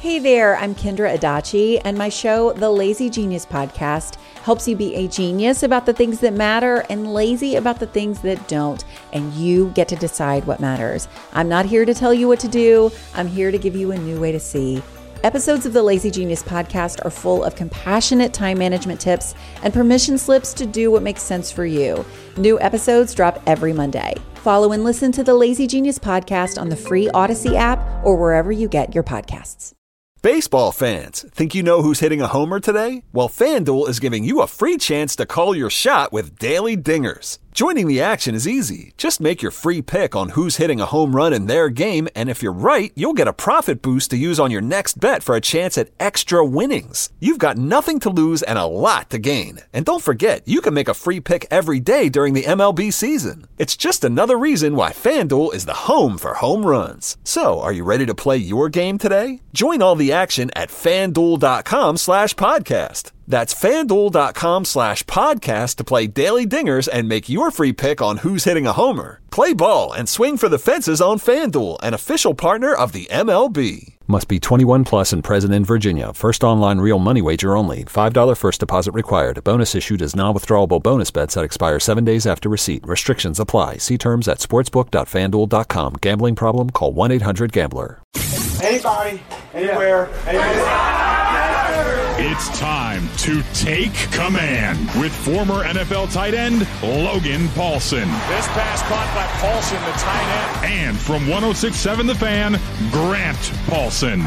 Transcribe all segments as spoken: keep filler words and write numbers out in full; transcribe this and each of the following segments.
Hey there, I'm Kendra Adachi, and my show, The Lazy Genius Podcast, helps you be a genius about the things that matter and lazy about the things that don't, and you get to decide what matters. I'm not here to tell you what to do. I'm here to give you a new way to see. Episodes of the Lazy Genius Podcast are full of compassionate time management tips and permission slips to do what makes sense for you. New episodes drop every Monday. Follow and listen to the Lazy Genius Podcast on the free Odyssey app or wherever you get your podcasts. Baseball fans, think you know who's hitting a homer today? Well, FanDuel is giving you a free chance to call your shot with Daily Dingers. Joining the action is easy. Just make your free pick on who's hitting a home run in their game, and if you're right, you'll get a profit boost to use on your next bet for a chance at extra winnings. You've got nothing to lose and a lot to gain. And don't forget, you can make a free pick every day during the M L B season. It's just another reason why FanDuel is the home for home runs. So, are you ready to play your game today? Join all the action at FanDuel.com slash podcast. That's FanDuel.com slash podcast to play Daily Dingers and make your free pick on who's hitting a homer. Play ball and swing for the fences on FanDuel, an official partner of the M L B. Must be twenty-one plus and present in Virginia. First online real money wager only. five dollars first deposit required. Bonus issued as non-withdrawable bonus bets that expire seven days after receipt. Restrictions apply. See terms at sportsbook dot fan duel dot com. Gambling problem? Call one eight hundred gambler. Anybody, anywhere, anywhere. It's time to take command with former N F L tight end Logan Paulsen. This pass caught by Paulsen, the tight end. And from one oh six point seven The Fan, Grant Paulsen.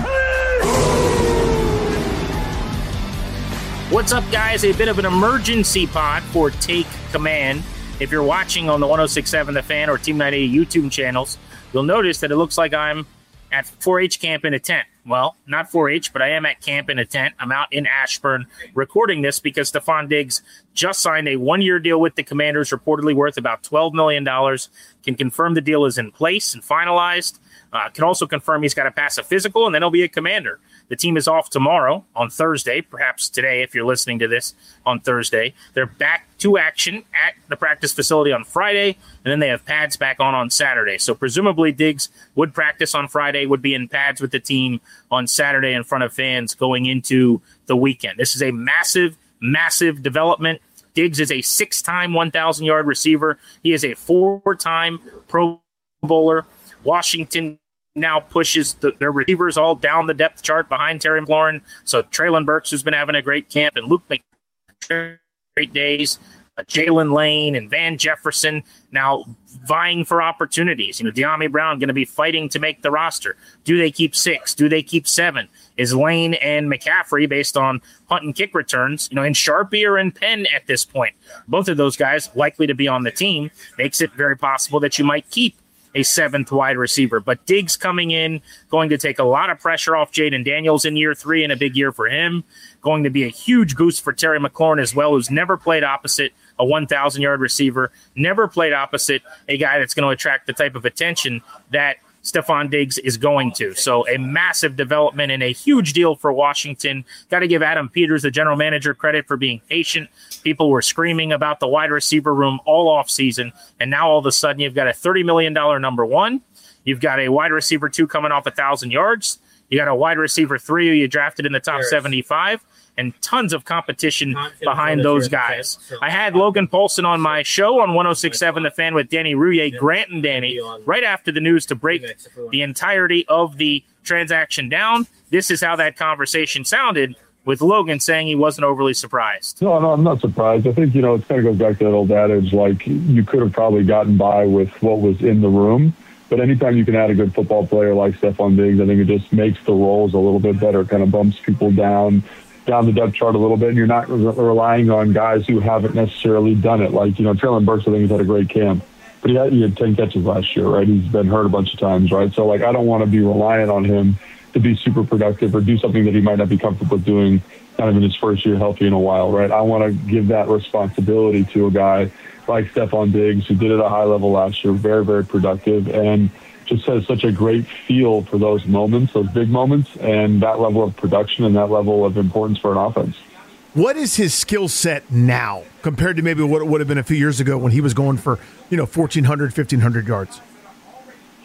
What's up, guys? A bit of an emergency pod for Take Command. If you're watching on the one oh six point seven The Fan or Team ninety-eight YouTube channels, you'll notice that it looks like I'm at four H camp in a tent. Well, not four H, but I am at camp in a tent. I'm out in Ashburn recording this because Stefon Diggs just signed a one-year deal with the Commanders, reportedly worth about twelve million dollars. Can confirm the deal is in place and finalized. Uh, can also confirm he's got to pass a physical, and then he'll be a Commander. The team is off tomorrow on Thursday, perhaps today if you're listening to this on Thursday. They're back to action at the practice facility on Friday, and then they have pads back on on Saturday. So presumably Diggs would practice on Friday, would be in pads with the team on Saturday in front of fans going into the weekend. This is a massive, massive development. Diggs is a six-time one thousand-yard receiver. He is a four-time Pro Bowler. Washington now pushes the, their receivers all down the depth chart behind Terry McLaurin. So Traylon Burks, who's been having a great camp, and Luke McKinnon, great days. Uh, Jalen Lane and Van Jefferson now vying for opportunities. You know, De'Ami Brown going to be fighting to make the roster. Do they keep six? Do they keep seven? Is Lane and McCaffrey, based on punt and kick returns, you know, in Sharpie or in Penn at this point? Both of those guys likely to be on the team. Makes it very possible that you might keep a seventh wide receiver. But Diggs coming in, going to take a lot of pressure off Jaden Daniels in year three, and a big year for him. Going to be a huge boost for Terry McLaurin as well, who's never played opposite a one thousand-yard receiver, never played opposite a guy that's going to attract the type of attention that Stefon Diggs is going to. So a massive development and a huge deal for Washington. Got to give Adam Peters, the general manager, credit for being patient. People were screaming about the wide receiver room all offseason, and now all of a sudden you've got a thirty million dollars number one. You've got a wide receiver two coming off one thousand yards. You got a wide receiver three who you drafted in the top seventy-five, and tons of competition behind those guys. I had Logan Paulsen on my show on one oh six point seven The Fan with Danny Rouillet, Grant and Danny, right after the news to break the entirety of the transaction down. This is how that conversation sounded, with Logan saying he wasn't overly surprised. No, no, I'm not surprised. I think, you know, it kind of goes back to that old adage, like, you could have probably gotten by with what was in the room. But anytime you can add a good football player like Stefon Diggs, I think it just makes the roles a little bit better. It kind of bumps people down, down the depth chart a little bit, and you're not re- relying on guys who haven't necessarily done it. Like, you know, Traylon Burks, I think, has had a great camp. But he had, he had ten catches last year, right? He's been hurt a bunch of times, right? So, like, I don't want to be reliant on him to be super productive or do something that he might not be comfortable doing kind of in his first year healthy in a while, right? I want to give that responsibility to a guy like Stefon Diggs, who did it at a high level last year, very, very productive, and just has such a great feel for those moments, those big moments, and that level of production and that level of importance for an offense. What is his skill set now compared to maybe what it would have been a few years ago when he was going for, you know, fourteen hundred, fifteen hundred yards?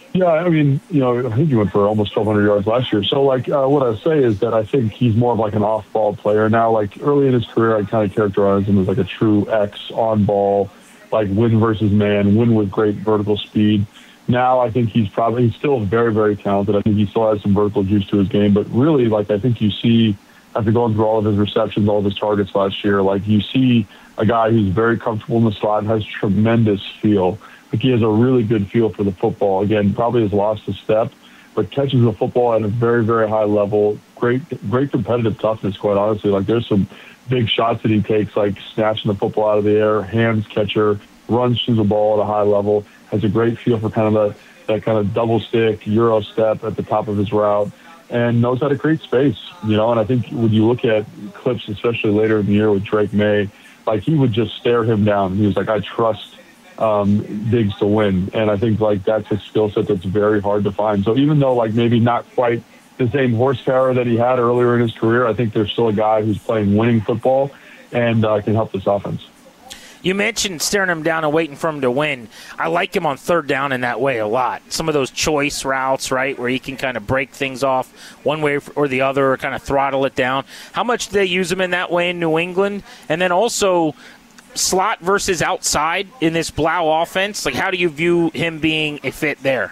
Yeah, I mean, you know, I think he went for almost twelve hundred yards last year. So, like, uh, what I say is that I think he's more of like an off-ball player now. Like, early in his career, I kind of characterized him as like a true X on-ball, like win versus man, win with great vertical speed. Now, I think he's probably he's still very, very talented. I think he still has some vertical juice to his game. But really, like, I think you see, after going through all of his receptions, all of his targets last year, like, you see a guy who's very comfortable in the slot, has tremendous feel. Like, he has a really good feel for the football. Again, probably has lost a step, but catches the football at a very, very high level. Great, great competitive toughness, quite honestly. Like, there's some big shots that he takes, like snatching the football out of the air, hands catcher, runs through the ball at a high level, has a great feel for kind of that, that kind of double stick, Euro step at the top of his route, and knows how to create space, you know. And I think when you look at clips, especially later in the year with Drake May, like, he would just stare him down. He was like, I trust um, Diggs to win. And I think, like, that's a skill set that's very hard to find. So even though, like, maybe not quite the same horsepower that he had earlier in his career, I think there's still a guy who's playing winning football and uh, can help this offense. You mentioned staring him down and waiting for him to win. I like him on third down in that way a lot. Some of those choice routes, right, where he can kind of break things off one way or the other or kind of throttle it down. How much do they use him in that way in New England? And then also slot versus outside in this Blau offense. Like, how do you view him being a fit there?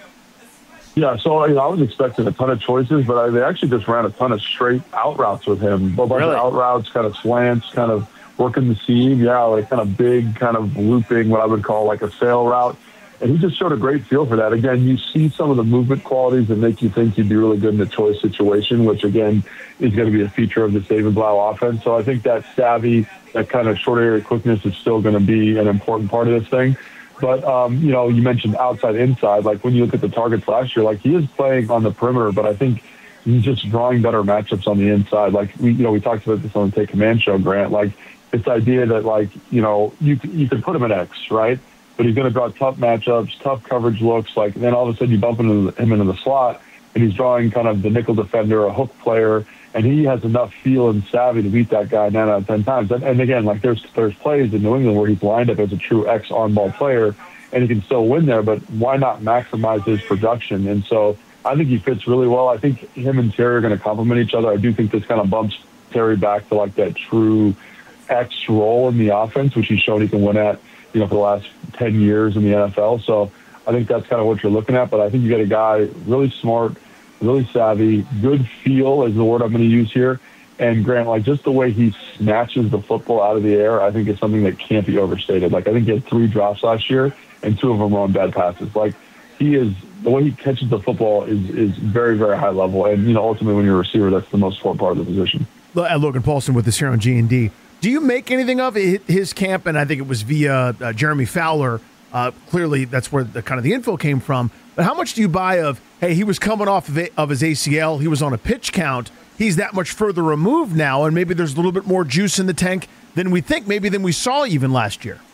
Yeah, so, you know, I was expecting a ton of choices, but I, they actually just ran a ton of straight out routes with him. A bunch Really? of out routes, kind of slants, kind of working the seam, yeah, like kind of big, kind of looping, what I would call like a sail route. And he just showed a great feel for that. Again, you see some of the movement qualities that make you think you'd be really good in a choice situation, which, again, is going to be a feature of the David Blau offense. So I think that savvy, that kind of short area quickness is still going to be an important part of this thing. But, um, you know, you mentioned outside, inside. Like, when you look at the targets last year, like, he is playing on the perimeter, but I think he's just drawing better matchups on the inside. Like, we, you know, we talked about this on the Take Command show, Grant. Like, this idea that, like, you know, you you can put him at X, right? But he's going to draw tough matchups, tough coverage looks. Like, and then all of a sudden you bump into the, him into the slot, and he's drawing kind of the nickel defender, a hook player, and he has enough feel and savvy to beat that guy nine out of ten times. And, and again, like, there's there's plays in New England where he's lined up as a true X on-ball player, and he can still win there, but why not maximize his production? And so I think he fits really well. I think him and Terry are going to complement each other. I do think this kind of bumps Terry back to, like, that true X role in the offense, which he's shown he can win at, you know, for the last ten years in the N F L. So I think that's kind of what you're looking at. But I think you got a guy really smart, really savvy, good feel is the word I'm going to use here. And Grant, like, just the way he snatches the football out of the air, I think is something that can't be overstated. Like, I think he had three drops last year, and two of them were on bad passes. Like, he is, the way he catches the football is is very, very high level. And, you know, ultimately when you're a receiver, that's the most important part of the position. Logan Paulson with us here on G and D. Do you make anything of his camp? And I think it was via uh, Jeremy Fowler. Uh, clearly, that's where the kind of the info came from. But how much do you buy of, hey, he was coming off of, a, of his A C L, he was on a pitch count, he's that much further removed now, and maybe there's a little bit more juice in the tank than we think, maybe than we saw even last year?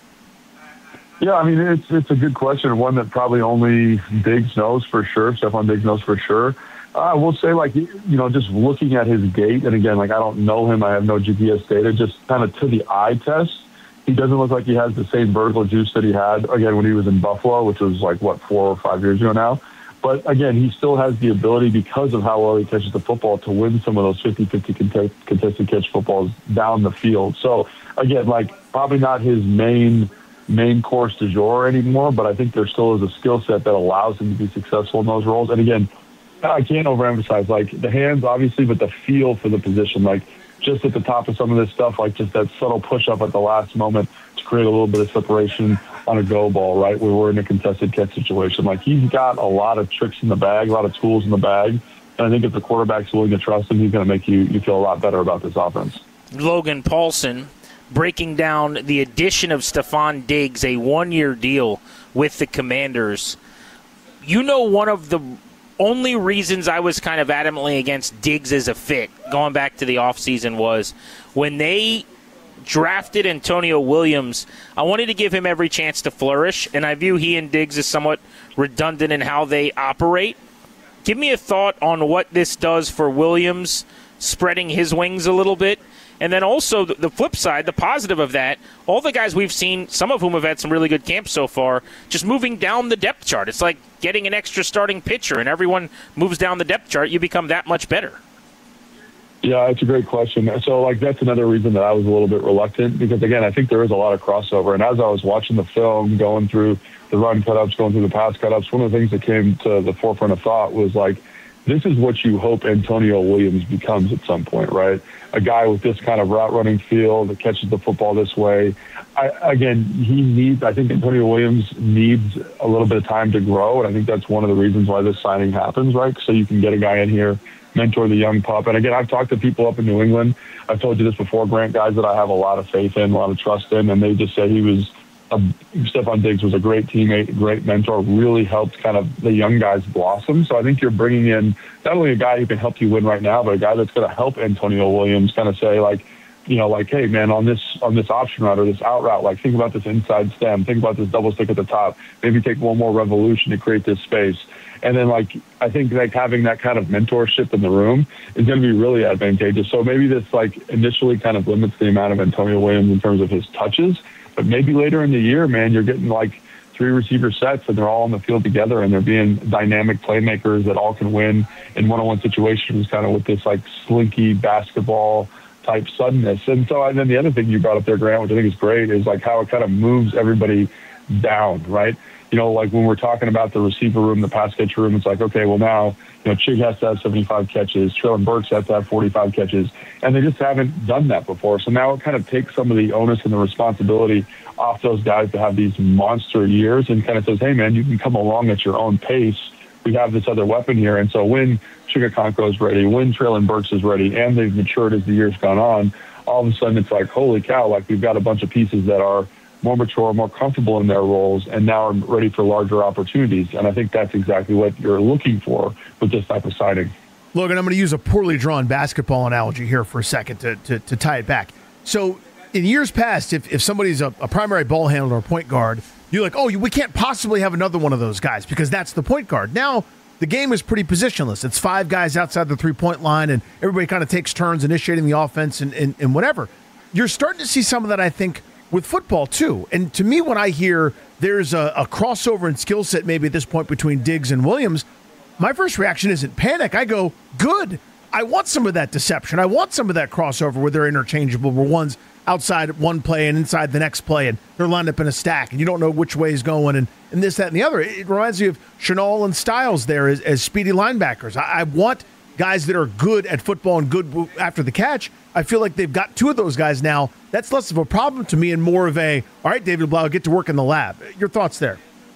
Yeah, I mean, it's it's a good question, one that probably only Diggs knows for sure, Stephon Diggs knows for sure. I will say, like, you know, just looking at his gait, and again, like, I don't know him, I have no G P S data, just kind of to the eye test, he doesn't look like he has the same vertical juice that he had, again, when he was in Buffalo, which was, like, what, four or five years ago now. But, again, he still has the ability, because of how well he catches the football, to win some of those fifty-fifty contest, contested catch footballs down the field. So, again, like, probably not his main main course du jour anymore, but I think there still is a skill set that allows him to be successful in those roles. And, again, I can't overemphasize, like, the hands, obviously, but the feel for the position, like, just at the top of some of this stuff, like, just that subtle push-up at the last moment to create a little bit of separation on a go ball, right, where we're in a contested catch situation. Like, he's got a lot of tricks in the bag, a lot of tools in the bag, and I think if the quarterback's willing to trust him, he's going to make you, you feel a lot better about this offense. Logan Paulson breaking down the addition of Stephon Diggs, a one-year deal with the Commanders. You know, one of the only reasons I was kind of adamantly against Diggs as a fit, going back to the offseason, was when they drafted Antonio Williams, I wanted to give him every chance to flourish, and I view he and Diggs as somewhat redundant in how they operate. Give me a thought on what this does for Williams, spreading his wings a little bit, And then also the, the flip side, the positive of that, all the guys we've seen, some of whom have had some really good camps so far, just moving down the depth chart. It's like getting an extra starting pitcher, and everyone moves down the depth chart, you become that much better. Yeah, it's a great question. So, like, that's another reason that I was a little bit reluctant because, again, I think there is a lot of crossover. And as I was watching the film, going through the run cut-ups, going through the pass cut-ups, one of the things that came to the forefront of thought was, like, this is what you hope Antonio Williams becomes at some point, right? A guy with this kind of route-running feel that catches the football this way. I, again, he needs, I think Antonio Williams needs a little bit of time to grow, and I think that's one of the reasons why this signing happens, right? So you can get a guy in here, mentor the young pup. And again, I've talked to people up in New England. I've told you this before, Grant, guys that I have a lot of faith in, a lot of trust in, and they just say he was, a, Stephon Diggs was a great teammate, a great mentor, really helped kind of the young guys blossom. So I think you're bringing in not only a guy who can help you win right now, but a guy that's going to help Antonio Williams kind of say, like, you know, like, hey, man, on this on this option route or this out route, like, think about this inside stem, think about this double stick at the top, maybe take one more revolution to create this space. And then, like, I think, like, having that kind of mentorship in the room is going to be really advantageous. So maybe this, like, initially kind of limits the amount of Antonio Williams in terms of his touches. But maybe later in the year, man, you're getting, like, three receiver sets and they're all on the field together and they're being dynamic playmakers that all can win in one-on-one situations kind of with this, like, slinky basketball type suddenness. And so and then the other thing you brought up there, Grant, which I think is great, is, like, how it kind of moves everybody down, right? You know, like when we're talking about the receiver room, the pass catcher room, it's like, okay, well now, you know, Chig has to have seventy-five catches, Treylon Burks has to have forty-five catches, and they just haven't done that before. So now it kind of takes some of the onus and the responsibility off those guys to have these monster years and kind of says, hey, man, you can come along at your own pace. We have this other weapon here. And so when Chigakonko is ready, when Treylon Burks is ready, and they've matured as the year's gone on, all of a sudden it's like, holy cow, like we've got a bunch of pieces that are more mature, more comfortable in their roles, and now are ready for larger opportunities. And I think that's exactly what you're looking for with this type of signing. Logan, I'm going to use a poorly drawn basketball analogy here for a second to, to, to tie it back. So in years past, if, if somebody's a, a primary ball handler or point guard, you're like, oh, we can't possibly have another one of those guys because that's the point guard. Now the game is pretty positionless. It's five guys outside the three-point line, and everybody kind of takes turns initiating the offense and, and, and whatever. You're starting to see some of that, I think, with football too. And to me, when I hear there's a, a crossover in skill set maybe at this point between Diggs and Williams, my first reaction isn't panic. I go, good. I want some of that deception. I want some of that crossover where they're interchangeable, where one's outside one play and inside the next play, and they're lined up in a stack, and you don't know which way is going, and, and this, that, and the other. It reminds me of Chenal and Styles there as, as speedy linebackers. I, I want guys that are good at football and good after the catch. I feel like they've got two of those guys now. That's less of a problem to me and more of a, all right, David Blau, get to work in the lab. Your thoughts there?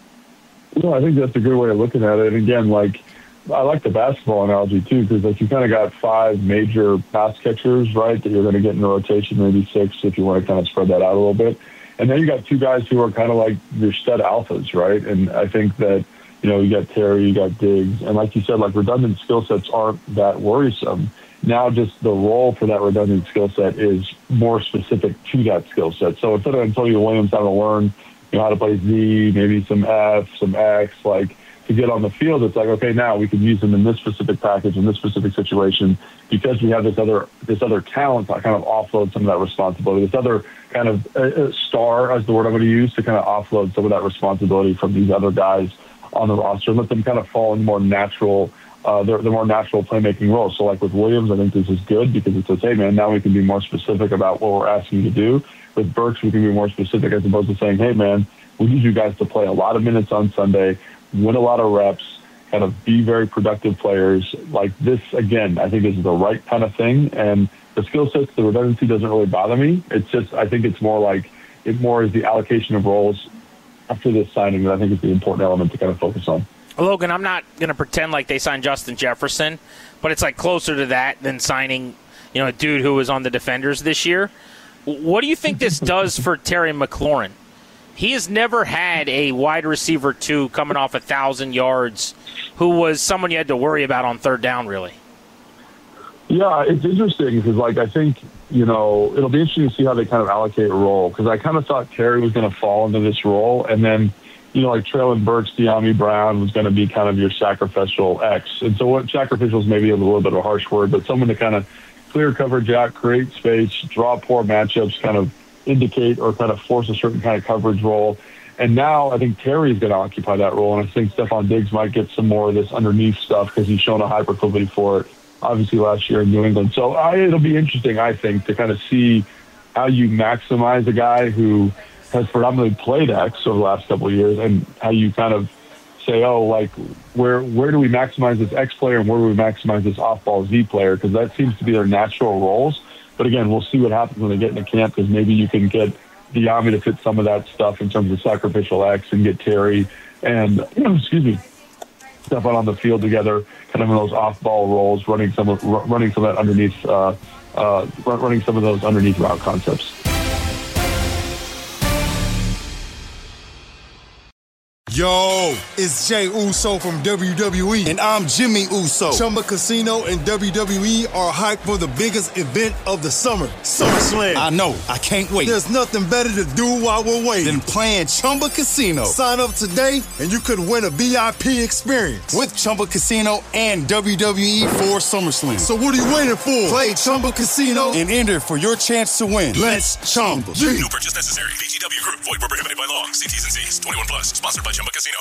No, I think that's a good way of looking at it. And again, like, I like the basketball analogy too, because like you kind of got five major pass catchers, right, that you're going to get in the rotation, maybe six if you want to kind of spread that out a little bit. And then you got two guys who are kind of like your stud alphas, right? And I think that, you know, you got Terry, you got Diggs, and like you said, like redundant skill sets aren't that worrisome. Now just the role for that redundant skill set is more specific to that skill set. So instead of Antonio Williams having to learn, you know, how to play Z, maybe some F, some X, like to get on the field, it's like, okay, now we can use them in this specific package, in this specific situation, because we have this other this other talent to kind of offload some of that responsibility, this other kind of uh, star, as the word I'm going to use, to kind of offload some of that responsibility from these other guys on the roster and let them kind of fall in more natural Uh, they're, they're more natural playmaking roles. So like with Williams, I think this is good because it says, hey, man, now we can be more specific about what we're asking you to do. With Burks, we can be more specific as opposed to saying, hey, man, we need you guys to play a lot of minutes on Sunday, win a lot of reps, kind of be very productive players. Like this, again, I think is the right kind of thing. And the skill sets, the redundancy doesn't really bother me. It's just, I think it's more like, it more is the allocation of roles after this signing that I think is the important element to kind of focus on. Logan, I'm not going to pretend like they signed Justin Jefferson, but it's like closer to that than signing, you know, a dude who was on the Defenders this year. What do you think this does for Terry McLaurin? He has never had a wide receiver two coming off a thousand yards who was someone you had to worry about on third down, really. Yeah, it's interesting because, like, I think, you know, it'll be interesting to see how they kind of allocate a role because I kind of thought Terry was going to fall into this role, and then, you know, like Treylon Burks, De'Ami Brown was going to be kind of your sacrificial X. And so what sacrificial is maybe a little bit of a harsh word, but someone to kind of clear coverage out, create space, draw poor matchups, kind of indicate or kind of force a certain kind of coverage role. And now I think Terry's going to occupy that role, and I think Stephon Diggs might get some more of this underneath stuff because he's shown a high proclivity for it, obviously, last year in New England. So I, it'll be interesting, I think, to kind of see how you maximize a guy who has predominantly played X over the last couple of years and how you kind of say, oh, like, where where do we maximize this X player and where do we maximize this off-ball Z player? Because that seems to be their natural roles. But, again, we'll see what happens when they get into camp because maybe you can get Diami to fit some of that stuff in terms of sacrificial X and get Terry and, excuse me, Stephon on the field together, kind of in those off-ball roles, running some of, running some of that underneath, uh, uh, running some of those underneath route concepts. Yo, it's Jay Uso from W W E, and I'm Jimmy Uso. Chumba Casino and W W E are hyped for the biggest event of the summer, SummerSlam. I know, I can't wait. There's nothing better to do while we're waiting than playing Chumba Casino. Sign up today, and you could win a V I P experience with Chumba Casino and W W E for SummerSlam. So what are you waiting for? Play Chumba Casino and enter for your chance to win. Let's Chumba. No purchase necessary. V G W Group. Void where prohibited by law. See T's and C's. twenty-one plus. Sponsored by Chumba Casino.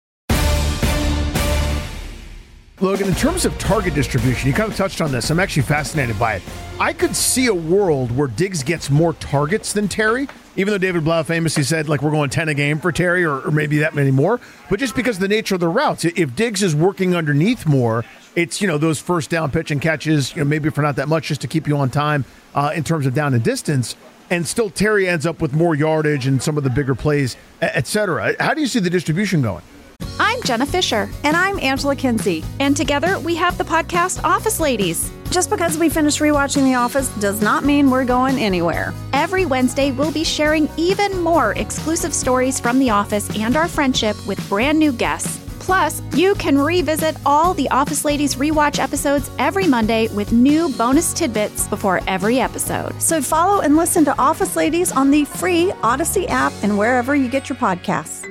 Logan, in terms of target distribution, you kind of touched on this. I'm actually fascinated by it. I could see a world where Diggs gets more targets than Terry, even though David Blau famously said, like, we're going ten a game for Terry or, or maybe that many more. But just because of the nature of the routes, if Diggs is working underneath more, it's, you know, those first down pitch and catches, you know, maybe for not that much just to keep you on time uh, in terms of down and distance. And still Terry ends up with more yardage and some of the bigger plays, et cetera. How do you see the distribution going? I'm Jenna Fisher. And I'm Angela Kinsey. And together we have the podcast Office Ladies. Just because we finished rewatching The Office does not mean we're going anywhere. Every Wednesday, we'll be sharing even more exclusive stories from The Office and our friendship with brand new guests. Plus, you can revisit all the Office Ladies rewatch episodes every Monday with new bonus tidbits before every episode. So follow and listen to Office Ladies on the free Odyssey app and wherever you get your podcasts.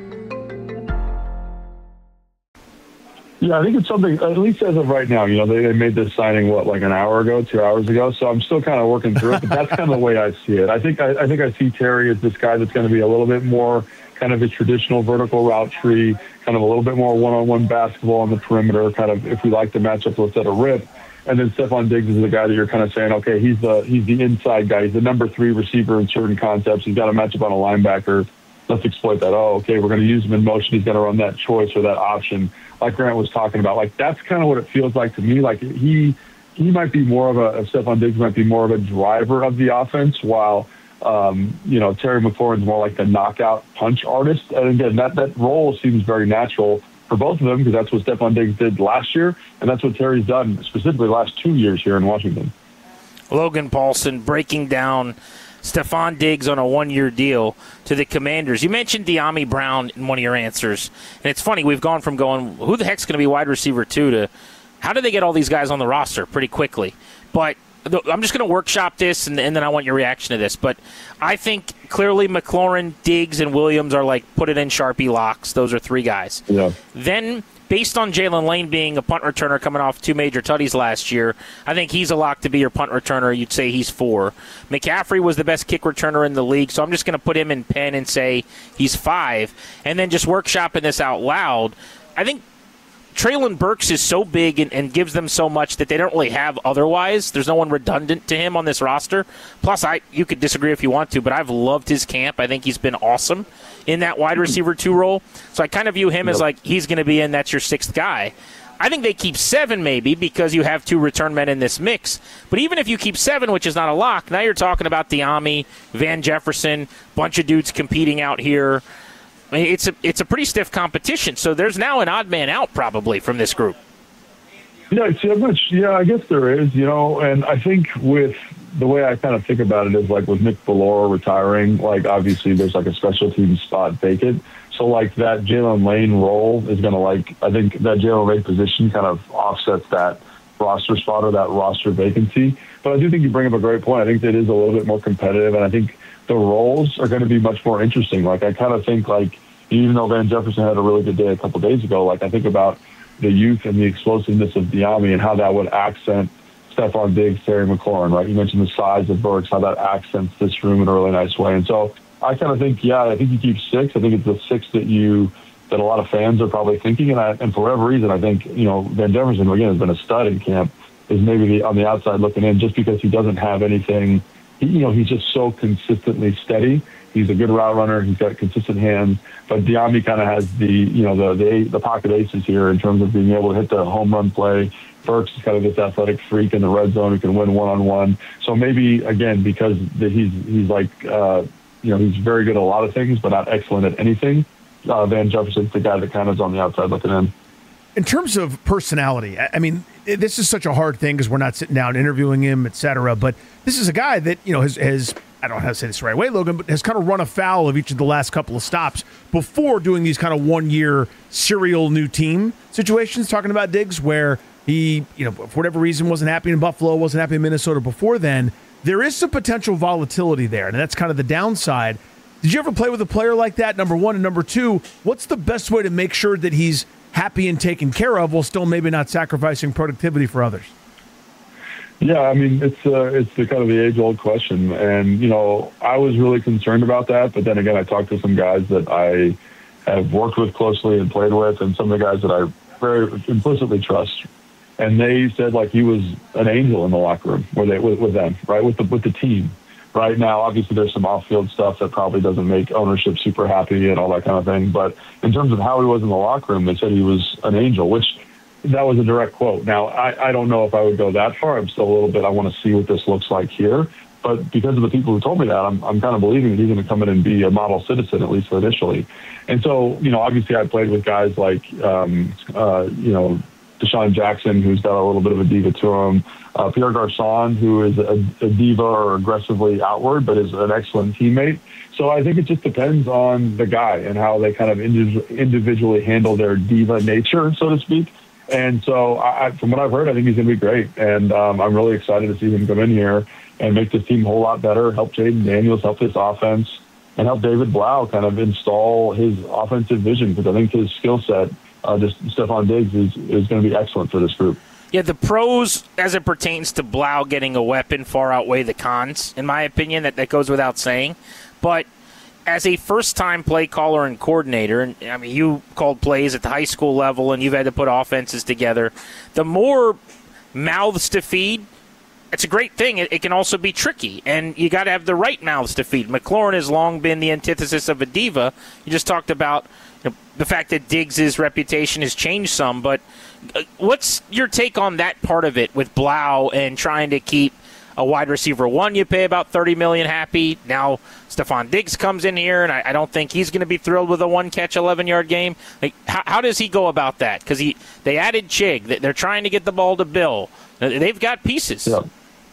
Yeah, I think it's something, at least as of right now, you know, they, they made this signing, what, like an hour ago, two hours ago. So I'm still kind of working through it, but that's kind of the way I see it. I think I, I think I see Terry as this guy that's going to be a little bit more kind of a traditional vertical route tree, kind of a little bit more one-on-one basketball on the perimeter, kind of if we like the matchup, let's let a rip. And then Stephon Diggs is the guy that you're kind of saying, okay, he's the he's the inside guy. He's the number three receiver in certain concepts. He's got a matchup on a linebacker. Let's exploit that. Oh, okay, we're going to use him in motion. He's going to run that choice or that option, like Grant was talking about. Like, that's kind of what it feels like to me. Like, he he might be more of a, Stephon Diggs might be more of a driver of the offense, while, um, you know, Terry McLaurin's more like the knockout punch artist. And again, that, that role seems very natural for both of them because that's what Stephon Diggs did last year, and that's what Terry's done specifically the last two years here in Washington. Logan Paulsen breaking down Stephon Diggs on a one-year deal to the Commanders. You mentioned Diami Brown in one of your answers, and it's funny, we've gone from going, who the heck's going to be wide receiver two, to how did they get all these guys on the roster pretty quickly? But I'm just going to workshop this, and, and then I want your reaction to this. But I think clearly McLaurin, Diggs, and Williams are like put it in Sharpie locks. Those are three guys. Yeah. Then, based on Jalen Lane being a punt returner coming off two major tutties last year, I think he's a lock to be your punt returner. You'd say he's four. McCaffrey was the best kick returner in the league, so I'm just going to put him in pen and say he's five. And then just workshopping this out loud, I think Treylon Burks is so big and, and gives them so much that they don't really have otherwise. There's no one redundant to him on this roster. Plus, I you could disagree if you want to, but I've loved his camp. I think he's been awesome in that wide receiver two role. So I kind of view him yep. as like he's going to be in, that's your sixth guy. I think they keep seven maybe because you have two return men in this mix. But even if you keep seven, which is not a lock, now you're talking about Diami, Van Jefferson, bunch of dudes competing out here. I mean, it's a it's a pretty stiff competition. So there's now an odd man out probably from this group. Yeah, so much. Yeah, I guess there is. You know, and I think with the way I kind of think about it is like with Nick Bellora retiring, like obviously there's like a special team spot vacant. So like that Jalen Lane role is going to like I think that Jalen Lane position kind of offsets that roster spot or that roster vacancy. But I do think you bring up a great point. I think that is a little bit more competitive, and I think the roles are going to be much more interesting. Like I kind of think like even though Van Jefferson had a really good day a couple of days ago, like I think about the youth and the explosiveness of Diami and how that would accent Stephon Diggs, Terry McLaurin, right? You mentioned the size of Burks, how that accents this room in a really nice way. And so I kind of think, yeah, I think you keep six. I think it's the six that you that a lot of fans are probably thinking. And, I, and for whatever reason, I think, you know, Van Jefferson, again, has been a stud in camp, is maybe the, on the outside looking in just because he doesn't have anything. He, you know, he's just so consistently steady. He's a good route runner. He's got consistent hands. But Diami kind of has the, you know, the, the the pocket aces here in terms of being able to hit the home run play. Burks is kind of this athletic freak in the red zone who can win one-on-one. So maybe, again, because the, he's he's like, uh, you know, he's very good at a lot of things, but not excellent at anything. Uh, Van Jefferson's the guy that kind of is on the outside looking in. In terms of personality, I mean, this is such a hard thing because we're not sitting down interviewing him, et cetera. But this is a guy that, you know, has, has I don't know how to say this the right way, Logan, but has kind of run afoul of each of the last couple of stops before doing these kind of one-year serial new team situations, talking about Diggs, where he, you know, for whatever reason wasn't happy in Buffalo, wasn't happy in Minnesota before then. There is some potential volatility there, and that's kind of the downside. Did you ever play with a player like that, number one? And number two, what's the best way to make sure that he's happy and taken care of while still maybe not sacrificing productivity for others? Yeah, I mean, it's uh, it's the kind of the age-old question. And, you know, I was really concerned about that. But then again, I talked to some guys that I have worked with closely and played with, and some of the guys that I very implicitly trust. And they said, like, he was an angel in the locker room where they, with, with them, right, with the with the team. Right now, obviously, there's some off-field stuff that probably doesn't make ownership super happy and all that kind of thing. But in terms of how he was in the locker room, they said he was an angel, which that was a direct quote. Now, I, I don't know if I would go that far. I'm still a little bit, I want to see what this looks like here. But because of the people who told me that, I'm, I'm kind of believing that he's going to come in and be a model citizen, at least initially. And so, you know, obviously I played with guys like, um, uh, you know, Deshaun Jackson, who's got a little bit of a diva to him. Uh, Pierre Garçon, who is a, a diva or aggressively outward, but is an excellent teammate. So I think it just depends on the guy and how they kind of indi- individually handle their diva nature, so to speak. And so I, from what I've heard, I think he's going to be great. And um, I'm really excited to see him come in here and make this team a whole lot better, help Jaden Daniels, help this offense, and help David Blau kind of install his offensive vision, because I think his skill set, uh, just Stephon Diggs, is, is going to be excellent for this group. Yeah, the pros, as it pertains to Blau getting a weapon, far outweigh the cons, in my opinion. That, that goes without saying. But as a first-time play caller and coordinator, and I mean, you called plays at the high school level, and you've had to put offenses together, the more mouths to feed, it's a great thing. It, it can also be tricky, and you got to have the right mouths to feed. McLaurin has long been the antithesis of a diva. You just talked about, you know, the fact that Diggs' reputation has changed some, but what's your take on that part of it with Blau and trying to keep a wide receiver one you pay about thirty million dollars happy? Now Stephon Diggs comes in here, and I, I don't think he's going to be thrilled with a one-catch, eleven-yard game. Like, how, how does he go about that? Because he they added Chig. They're trying to get the ball to Bill. They've got pieces. Yeah.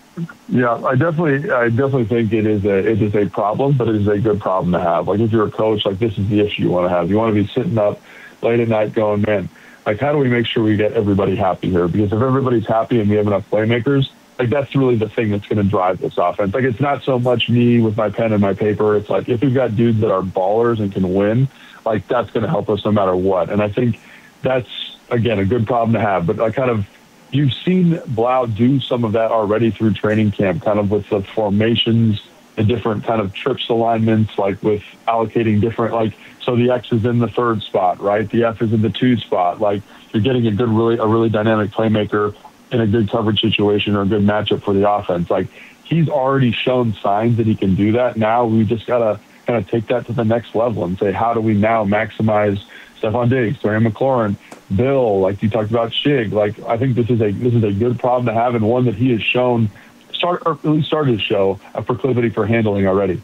Yeah, I definitely, I definitely think it is a, it is a problem, but it is a good problem to have. Like, if you're a coach, like, this is the issue you want to have. You want to be sitting up late at night going, man, like, how do we make sure we get everybody happy here? Because if everybody's happy and we have enough playmakers, like, that's really the thing that's going to drive this offense. Like, it's not so much me with my pen and my paper. It's like, if we've got dudes that are ballers and can win, like, that's going to help us no matter what. And I think that's, again, a good problem to have. But I kind of, you've seen Blau do some of that already through training camp, kind of with the formations, the different kind of trips alignments, like with allocating different, like, so the X is in the third spot, right? The F is in the two spot. Like, you're getting a good, really, a really dynamic playmaker in a good coverage situation or a good matchup for the offense. Like, he's already shown signs that he can do that. Now we just got to kind of take that to the next level and say, how do we now maximize Stephon Diggs, Terry McLaurin, Bill, like you talked about, Chig. Like, I think this is a this is a good problem to have, and one that he has shown, start or at least started to show a proclivity for handling already.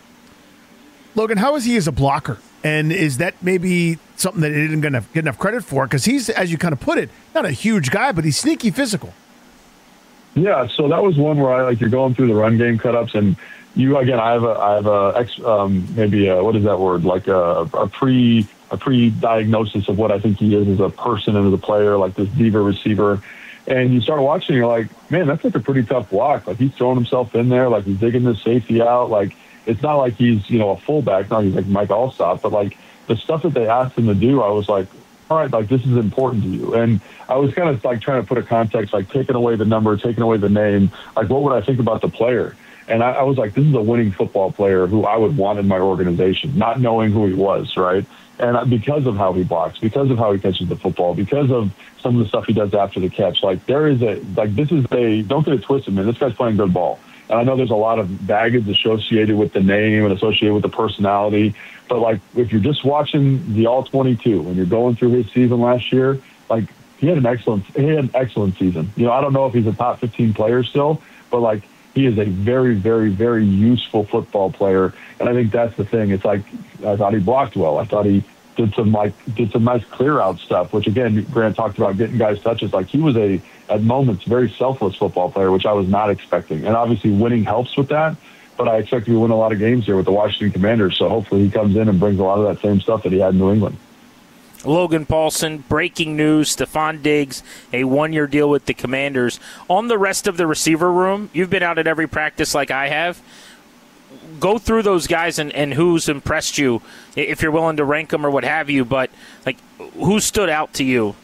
Logan, how is he as a blocker? And is that maybe something that he didn't get enough, get enough credit for? Because he's, as you kind of put it, not a huge guy, but he's sneaky physical. Yeah, so that was one where I like you're going through the run game cutups, and you again, I have a I have a ex, um, maybe a, what is that word? Like a, a pre. a pre-diagnosis of what I think he is as a person and as a player, like this diva receiver. And you start watching, you're like, man, that's like a pretty tough block. Like, he's throwing himself in there, like he's digging the safety out. Like, it's not like he's, you know, a fullback, not he's like Mike Allstott, but like the stuff that they asked him to do, I was like, all right, like, this is important to you. And I was kind of like trying to put a context, like taking away the number, taking away the name, like what would I think about the player? And I, I was like, this is a winning football player who I would want in my organization, not knowing who he was, right? And because of how he blocks, because of how he catches the football, because of some of the stuff he does after the catch, like there is a, like this is a, don't get it twisted, man, this guy's playing good ball. And I know there's a lot of baggage associated with the name and associated with the personality, but like if you're just watching the all twenty-two and you're going through his season last year, like he had an excellent, he had an excellent season. You know, I don't know if he's a top fifteen player still, but like he is a very, very, very useful football player. And I think that's the thing. It's like, I thought he blocked well. I thought he did some like did some nice clear out stuff, which again, Grant talked about getting guys touches. Like he was a, at moments, very selfless football player, which I was not expecting. And obviously winning helps with that, but I expect him to win a lot of games here with the Washington Commanders. So hopefully he comes in and brings a lot of that same stuff that he had in New England. Logan Paulsen, breaking news, Stephon Diggs, a one-year deal with the Commanders. On the rest of the receiver room, you've been out at every practice like I have. Go through those guys and, and who's impressed you, if you're willing to rank them or what have you, but like who stood out to you?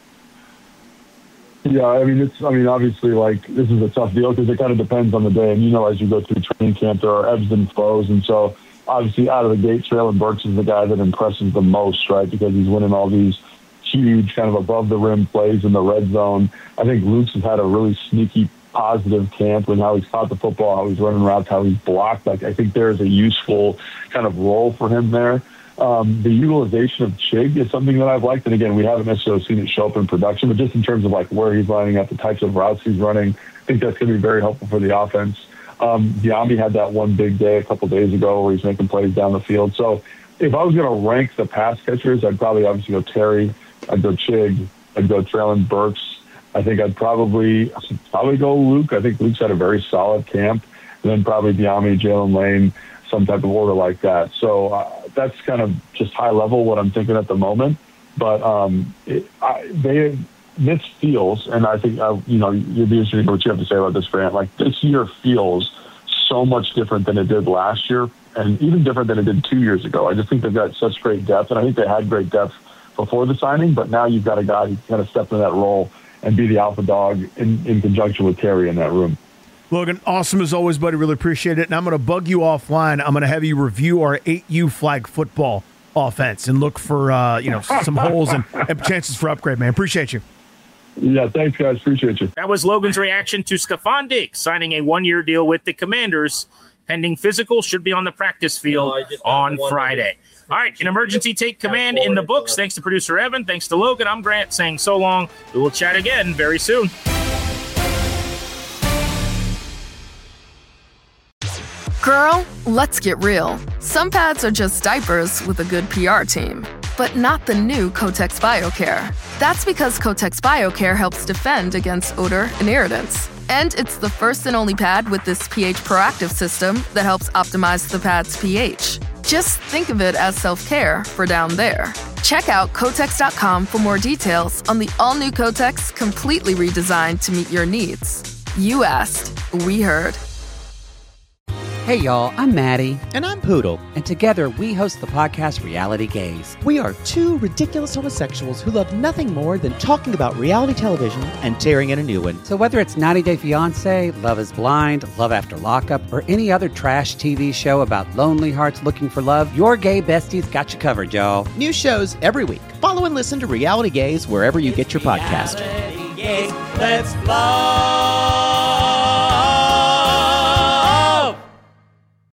Yeah, I mean, it's. I mean, obviously, like this is a tough deal because it kind of depends on the day. And you know, as you go through training camp, there are ebbs and flows, and so obviously, out of the gate, Treylon Burks is the guy that impresses the most, right? Because he's winning all these huge, kind of above the rim plays in the red zone. I think Luke's has had a really sneaky, positive camp with how he's caught the football, how he's running routes, how he's blocked. Like I think there's a useful kind of role for him there. Um, the utilization of Chig is something that I've liked. And again, we haven't necessarily seen it show up in production, but just in terms of like where he's lining up, the types of routes he's running, I think that's going to be very helpful for the offense. Um, Diambi had that one big day a couple days ago where he's making plays down the field. So if I was going to rank the pass catchers, I'd probably obviously go Terry, I'd go Chig, I'd go Treylon Burks. I think I'd probably probably go Luke. I think Luke's had a very solid camp. And then probably Diambi, Jalen Lane, some type of order like that. So uh, that's kind of just high level what I'm thinking at the moment. But um, it, I, they this feels, and I think, uh, you know, you'd be interested in what you have to say about this, Grant. Like this year feels so much different than it did last year and even different than it did two years ago. I just think they've got such great depth, and I think they had great depth before the signing, but now you've got a guy who kind of stepped into that role and be the alpha dog in, in conjunction with Terry in that room. Logan, awesome as always, buddy. Really appreciate it. And I'm going to bug you offline. I'm going to have you review our eight U flag football offense and look for uh, you know some holes and, and chances for upgrade, man. Appreciate you. Yeah, thanks, guys. Appreciate you. That was Logan's reaction to Stephon Diggs signing a one-year deal with the Commanders. Pending physical, should be on the practice field no, on Friday. All right, an emergency take command in the books. Thanks to producer Evan. Thanks to Logan. I'm Grant saying so long. We will chat again very soon. Girl, let's get real. Some pads are just diapers with a good P R team, but not the new Kotex BioCare. That's because Kotex BioCare helps defend against odor and irritants. And it's the first and only pad with this pH proactive system that helps optimize the pad's pH. Just think of it as self-care for down there. Check out Kotex dot com for more details on the all-new Kotex, completely redesigned to meet your needs. You asked, we heard. Hey y'all, I'm Maddie. And I'm Poodle. And together we host the podcast Reality Gaze. We are two ridiculous homosexuals who love nothing more than talking about reality television and tearing in a new one. So whether it's ninety day fiancé, Love is Blind, Love After Lockup, or any other trash T V show about lonely hearts looking for love, your gay besties got you covered, y'all. New shows every week. Follow and listen to Reality Gaze wherever you get your podcast. Reality Gaze, let's fly.